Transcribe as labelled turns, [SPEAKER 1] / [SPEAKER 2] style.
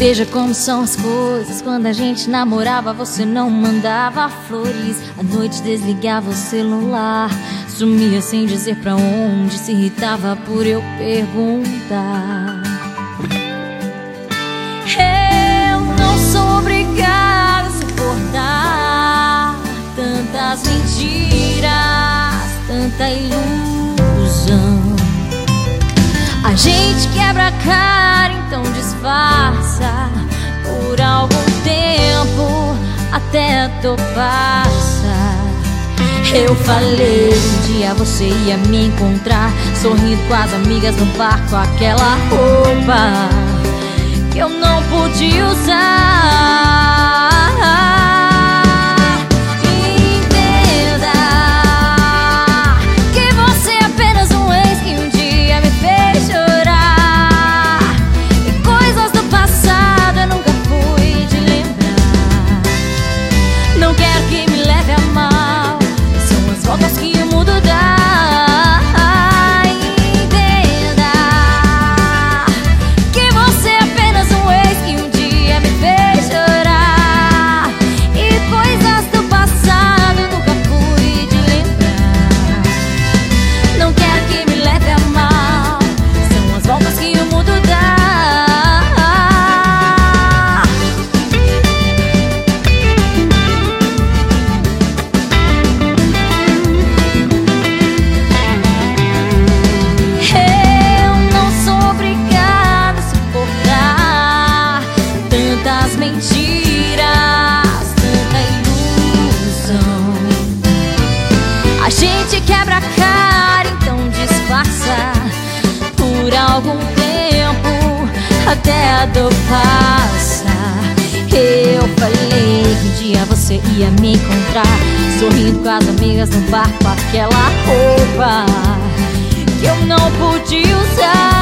[SPEAKER 1] Veja como são as coisas. Quando a gente namorava, você não mandava flores. À noite desligava o celular, sumia sem dizer pra onde, se irritava por eu perguntar. Eu não sou obrigada a suportar tantas mentiras, tanta ilusão. A gente quebra a cara, então disfarça por algum tempo até a dor passar. Eu falei que um dia você ia me encontrar sorrindo com as amigas no bar, com aquela roupa que eu não pude usar. Entenda que você é apenas um ex que um dia me fez chorar, e coisas do passado eu nunca fui de lembrar. Não quero que me leve a mal, são as voltas que o mundo dá. Mentiras, tanta ilusão. A gente quebra a cara, então disfarça por algum tempo até a dor passar. Eu falei que um dia você ia me encontrar sorrindo com as amigas no bar, com aquela roupa que eu não pude usar.